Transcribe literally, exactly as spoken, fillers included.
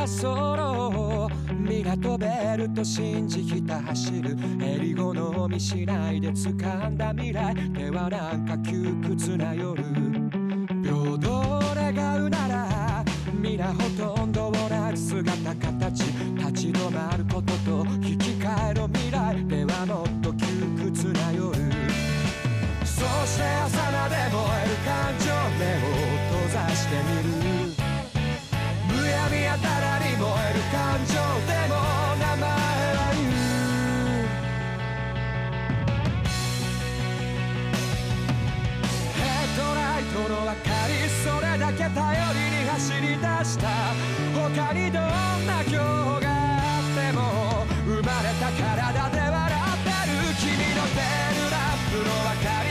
はソロ港ベルト信じひた走る襟好みしないで掴んだ未来ではなんか窮屈な夜平等願うなら皆ほとんど同じ姿形立ち止まることと引き換えの未来ではもっと窮屈な夜そして朝まで燃える感情目を閉ざしてみるむやみやたらに燃える感情でも名前は言うヘッドライトの明かりそれだけ頼りに走り出した他にどんな今日があっても生まれた体で笑ってる君の出るラップの明かり